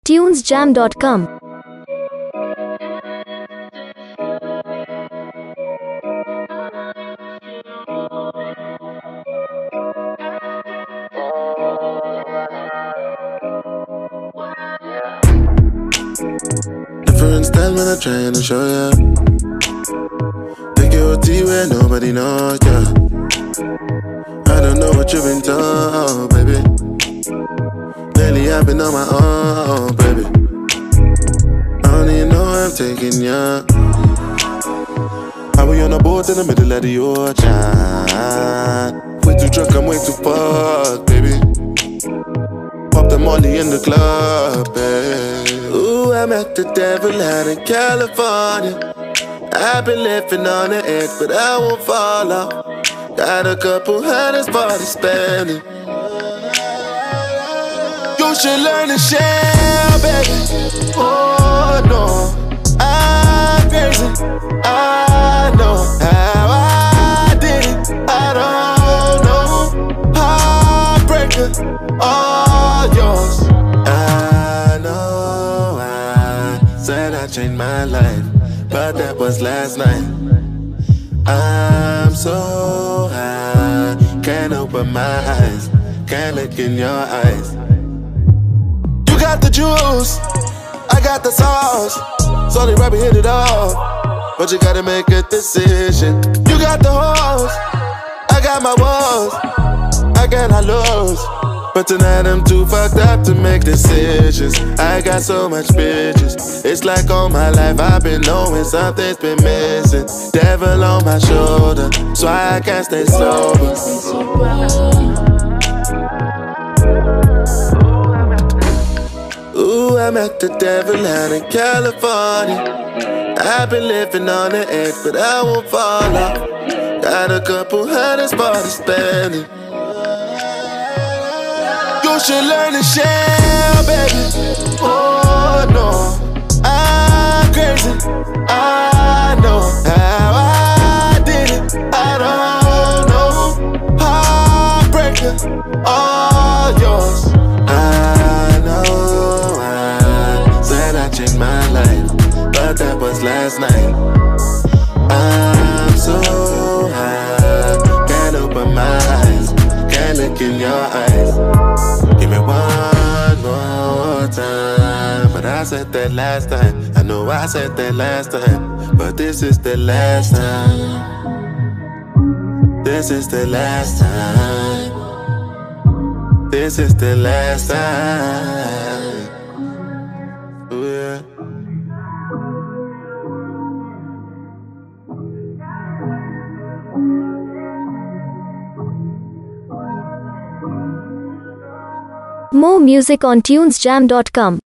tunesjam.com. Different style when I'm trying to show ya. Take your tea where nobody knows ya. I don't know what you've been told, baby. Lately I've been on my own, baby. I don't even know where I'm taking ya. I be on a boat in the middle of the ocean. Way too drunk, I'm way too fucked, baby. Pop the molly in the club, baby. Ooh, I met the devil out in California. I've been living on the edge, but I won't fall off. Got a couple hundreds for the spending. You should learn to share, baby. Oh no, I'm crazy. I know how I did it. I don't know. Heartbreaker, all yours. I know I said I changed my life, but that was last night. I'm so high, can't open my eyes, can't look in your eyes. You got the juice, I got the sauce. Sorry, Robbie hit it off, but you gotta make a decision. You got the horse, I got my walls, I cannot lose. But tonight I'm too fucked up to make decisions. I got so much bitches. It's like all my life I've been knowing something's been missing. Devil on my shoulder, so I can't stay sober. Ooh, I met the devil out in California. I've been living on the edge, but I won't fall off. Got a couple hundreds for the spending. You should learn to share, baby. Oh no, I'm crazy. I know how I did it. I don't know. Heartbreaker, all yours. I know I said I changed my life, but that was last night. I'm so high, can't open my eyes, can't look in your eyes. Give me one more time. But I said that last time. I know I said that last time, but this is the last time. This is the last time. This is the last time. Ooh, yeah. More music on tunesjam.com.